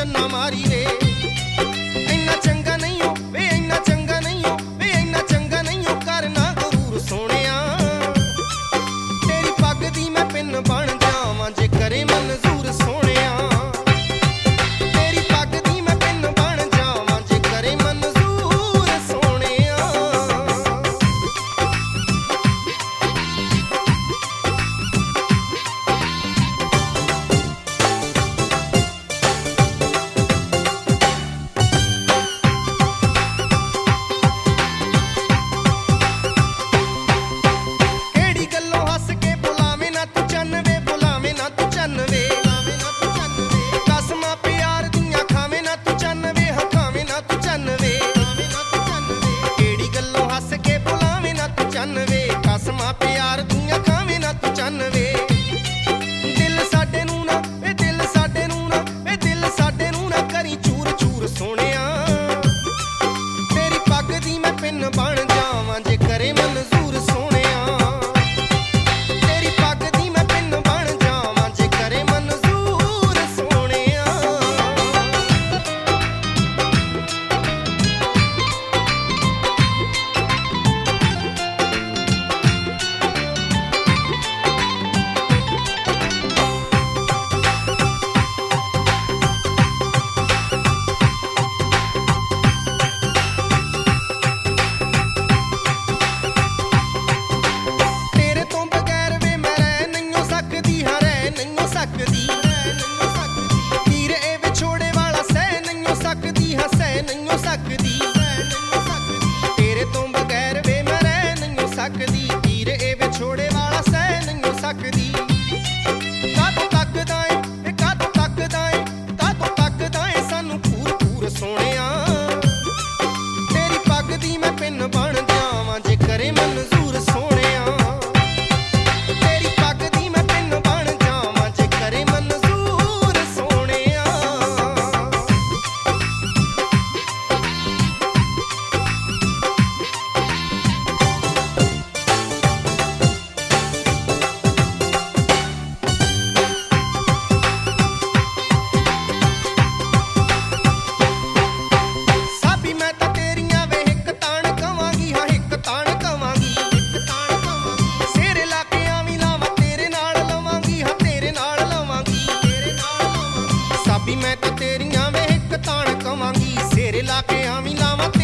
ਚੰਨਾ ਮਾਰੀ ਵੇ। ਇੰਨਾ ਚੰਗਾ ਨਹੀਂ ਓ ਵੇ, ਇੰਨਾ ਚੰਗਾ ਨਹੀਂ ਓ ਵੇ, ਇੰਨਾ ਚੰਗਾ ਨਹੀਂ ਓ ਕਰਨਾ ਗਰੂਰ ਸੋਹਣਿਆ। ਤੇਰੀ ਪੱਗ ਦੀ ਮੈਂ ਪਿੰਨ ਬਣ ਜਾਵਾਂ ਜੇ ਕਰੇ ਮਨਜ਼ੂਰ ਸੋਹਣਿਆ। ਕਸਮਾਂ ਪਿਆਰ ਦੀਆਂ ਖਾਵੇਂ ਨਾ ਤੂੰ ਚੰਨ ਵੇ। ਦਿਲ ਸਾਡੇ ਨੂੰ ਨਾ ਵੇ, ਦਿਲ ਸਾਡੇ ਨੂੰ ਨਾ ਵੇ, ਦਿਲ ਸਾਡੇ ਨੂੰ ਨਾ ਕਰੀ ਚੂਰ ਚੂਰ ਸੋਹਣਿਆ। ਤੇਰੀ ਪੱਗ ਦੀ ਮੈਂ ਪਿੰਨ ਬਣ ਜਾਵਾਂ ਜੇ ਕਰੇ ਮਨਜ਼ੂਰ ਸੋਹਣਿਆ। ਤੇਰੀ ਪੱਗ ਦੀ ਮੈਂ ਪਿੰਨ ਬਣ ਜਾਵਾਂ ਜੇ ਕਰੇ ਮਨਜ਼ੂਰ ਸੋਹਣਿਆ। ਤੀਰ ਇਹ ਵਿਛੋੜੇ ਵਾਲਾ ਸਹਿ ਨਹੀਂ ਸਕਦੀ, ਹੱਸੈ ਨਹੀਂ ਸਕਦੀ। ਤੇਰੇ ਤੋਂ ਬਗੈਰ ਵੇ ਮੈਂ ਰਹਿ ਨਹੀਂ ਸਕਦੀ। ਤੀਰ ਇਹ ਵਿਛੋੜੇ ਵਾਲਾ ਸਹਿ ਨਹੀਂ ਸਕਦੀ। ਕਾਹਤੋਂ ਤੱਕਦਾ ਏ ਵੇ, ਕਾਹਤੋਂ ਤੱਕਦਾ ਏ, ਕਾਹਤੋਂ ਤੱਕਦਾ ਏ ਸਾਨੂੰ ਪੂਰ ਪੂਰ ਸੋਹਣਿਆ। ਤੇਰੀ ਪੱਗ ਦੀ ਮੈਂ ਪਿੰਨ ਬਣ ਜਾਵਾਂ ਜੇ ਕਰੇ ਮਨਜ਼ੂਰ ਸੋਹਣਿਆ। ਤੇਰੀ ਪੱਗ ਦੀ ਮੈਂ ਪਿੰਨ ਬਣ ਜਾਵਾਂ ਜੇ ਕਰੇ ਮਨਜ਼ੂਰ। ਮੈਂ ਤਾਂ ਤੇਰੀਆਂ ਵੇ ਇੱਕ ਤਾਣ ਕਵਾਂਗੀ, ਸਿਰ ਲਾ ਕੇ ਆਵੀਂ ਲਾਵਾਂ।